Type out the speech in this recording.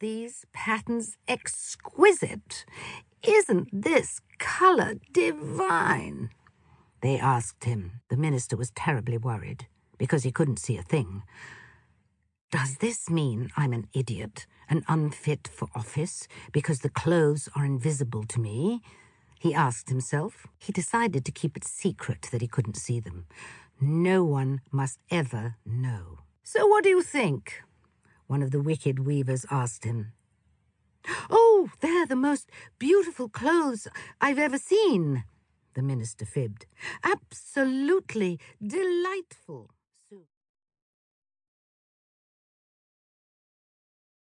these patterns exquisite? Isn't this colour divine?" They asked him. The minister was terribly worried, because he couldn't see a thing. "Does this mean I'm an idiot and unfit for office because the clothes are invisible to me?" he asked himself. He decided to keep it secret that he couldn't see them. No one must ever know. "So what do you think?" one of the wicked weavers asked him. "Oh, they're the most beautiful clothes I've ever seen," the minister fibbed. "Absolutely delightful."